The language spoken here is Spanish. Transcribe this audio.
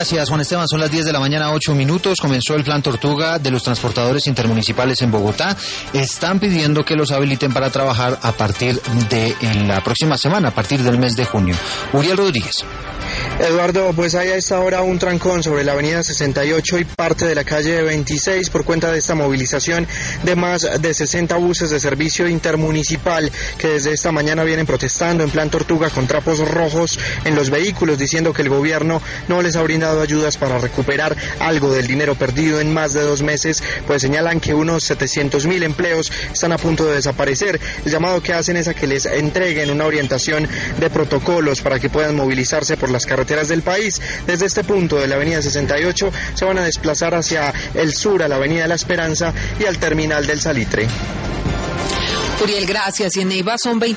Gracias, Juan Esteban. Son las 10 de la mañana, 8 minutos. Comenzó el plan Tortuga de los transportadores intermunicipales en Bogotá. Están pidiendo que los habiliten para trabajar a partir de la próxima semana, a partir del mes de junio. Uriel Rodríguez. Eduardo, pues hay a esta hora un trancón sobre la avenida 68 y parte de la calle 26 por cuenta de esta movilización de más de 60 buses de servicio intermunicipal que desde esta mañana vienen protestando en plan Tortuga con trapos rojos en los vehículos, diciendo que el gobierno no les ha brindado ayudas para recuperar algo del dinero perdido en más de 2 meses, pues señalan que unos 700.000 empleos están a punto de desaparecer. El llamado que hacen es a que les entreguen una orientación de protocolos para que puedan movilizarse por las carreteras del país. Desde este punto de la avenida 68 se van a desplazar hacia el sur, a la avenida de la Esperanza y al terminal del Salitre. Uriel, gracias. Y en Neiva son 20